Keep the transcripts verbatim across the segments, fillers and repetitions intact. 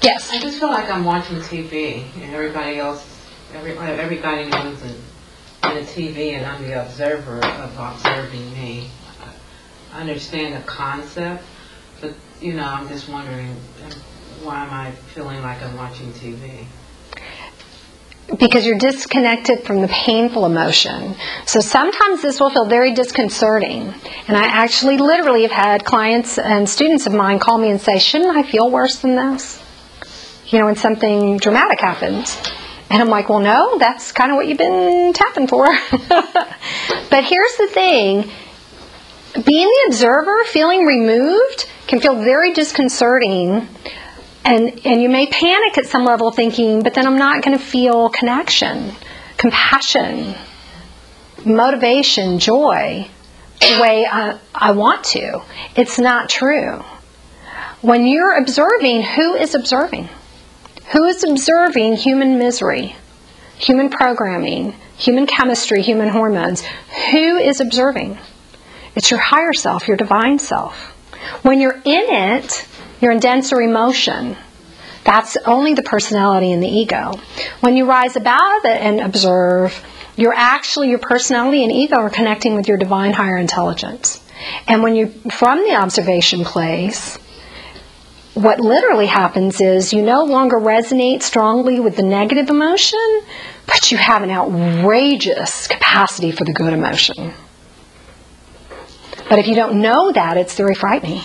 Yes. I just feel like I'm watching T V, and everybody else, every, everybody knows in, in the T V, and I'm the observer of observing me. I understand the concept, but, you know, I'm just wondering, why am I feeling like I'm watching T V? Because you're disconnected from the painful emotion. So sometimes this will feel very disconcerting. And I actually literally have had clients and students of mine call me and say, shouldn't I feel worse than this? You know, when something dramatic happens. And I'm like, well, no, that's kind of what you've been tapping for. But here's the thing. Being the observer, feeling removed, can feel very disconcerting. And and you may panic at some level thinking, but then I'm not going to feel connection, compassion, motivation, joy the way I, I want to. It's not true. When you're observing, who is observing? Who is observing human misery, human programming, human chemistry, human hormones? Who is observing? It's your higher self, your divine self. When you're in it, you're in denser emotion. That's only the personality and the ego. When you rise above it and observe, you're actually, your personality and ego are connecting with your divine higher intelligence. And when you, from the observation place, what literally happens is you no longer resonate strongly with the negative emotion, but you have an outrageous capacity for the good emotion. But if you don't know that, it's very frightening.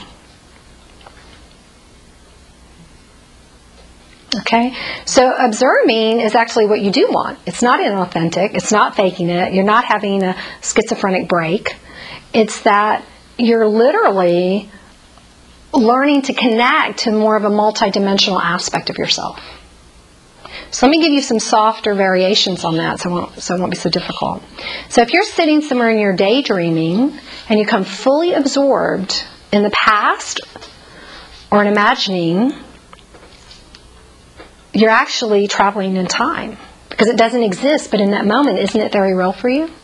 Okay? So observing is actually what you do want. It's not inauthentic. It's not faking it. You're not having a schizophrenic break. It's that you're literally learning to connect to more of a multidimensional aspect of yourself. So let me give you some softer variations on that so it won't, so it won't be so difficult. So if you're sitting somewhere and you're daydreaming and you become fully absorbed in the past or in imagining, you're actually traveling in time because it doesn't exist, but in that moment, isn't it very real for you?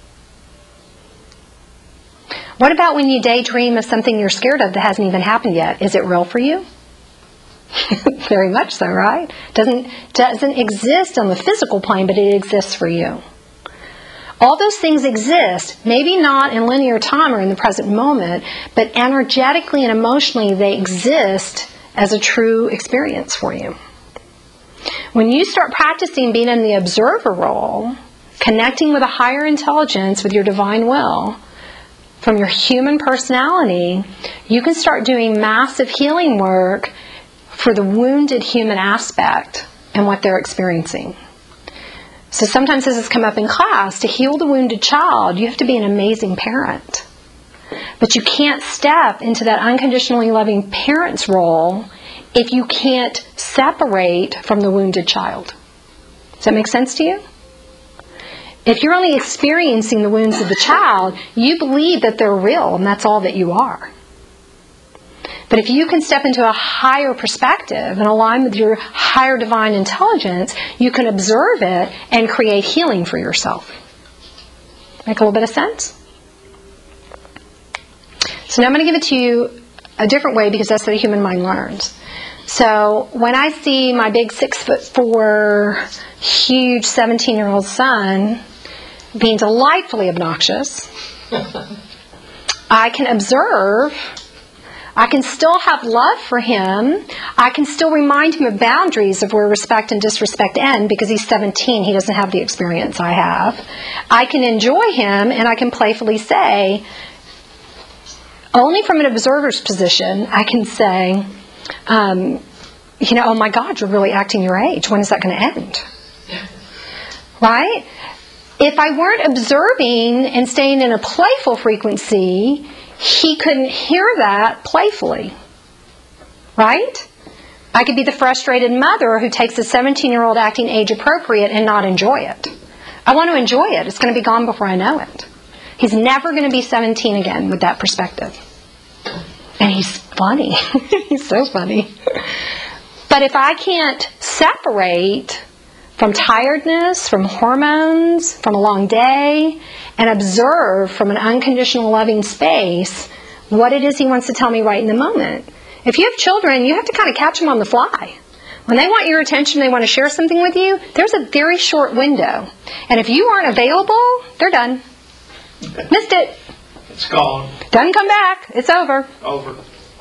What about when you daydream of something you're scared of that hasn't even happened yet? Is it real for you? Very much so, right? Doesn't doesn't exist on the physical plane, but it exists for you. All those things exist, maybe not in linear time or in the present moment, but energetically and emotionally they exist as a true experience for you. When you start practicing being in the observer role, connecting with a higher intelligence, with your divine will, from your human personality, you can start doing massive healing work for the wounded human aspect and what they're experiencing. So sometimes this has come up in class. To heal the wounded child, you have to be an amazing parent. But you can't step into that unconditionally loving parent's role if you can't separate from the wounded child. Does that make sense to you? If you're only experiencing the wounds of the child, you believe that they're real and that's all that you are. But if you can step into a higher perspective and align with your higher divine intelligence, you can observe it and create healing for yourself. Make a little bit of sense? So now I'm going to give it to you a different way because that's how the human mind learns. So when I see my big six foot four, huge seventeen-year-old son being delightfully obnoxious, I can observe. I can still have love for him. I can still remind him of boundaries of where respect and disrespect end because he's seventeen. He doesn't have the experience I have. I can enjoy him and I can playfully say, only from an observer's position, I can say, um, you know, oh my God, you're really acting your age. When is that going to end? Right? If I weren't observing and staying in a playful frequency, he couldn't hear that playfully. Right? I could be the frustrated mother who takes a seventeen-year-old acting age appropriate and not enjoy it. I want to enjoy it. It's going to be gone before I know it. He's never going to be seventeen again with that perspective. And he's funny. He's so funny. But if I can't separate from tiredness, from hormones, from a long day, and observe from an unconditional loving space what it is he wants to tell me right in the moment. If you have children, you have to kind of catch them on the fly. When they want your attention, they want to share something with you, there's a very short window. And if you aren't available, they're done. Missed it. It's gone. Doesn't come back. It's over. Over.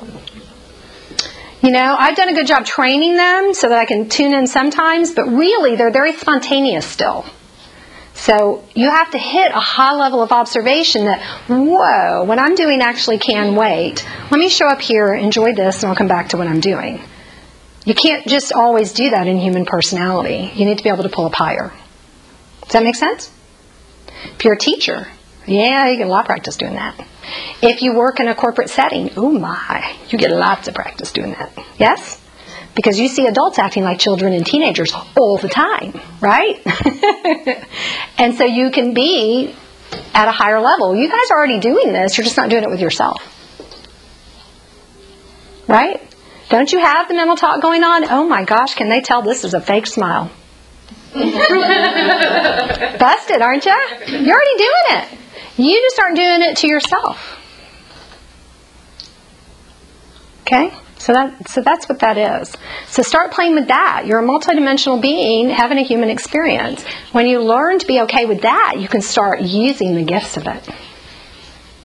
You know, I've done a good job training them so that I can tune in sometimes, but really they're very spontaneous still. So you have to hit a high level of observation that, whoa, what I'm doing actually can wait. Let me show up here, enjoy this, and I'll come back to what I'm doing. You can't just always do that in human personality. You need to be able to pull up higher. Does that make sense? If you're a teacher, yeah, you get a lot of practice doing that. If you work in a corporate setting, oh my, you get lots of practice doing that. Yes? Because you see adults acting like children and teenagers all the time, right? And so you can be at a higher level. You guys are already doing this, you're just not doing it with yourself. Right? Don't you have the mental talk going on? Oh my gosh, can they tell this is a fake smile? Busted, aren't you? You're already doing it. You just aren't doing it to yourself. Okay? So that so that's what that is. So start playing with that. You're a multidimensional being having a human experience. When you learn to be okay with that, you can start using the gifts of it.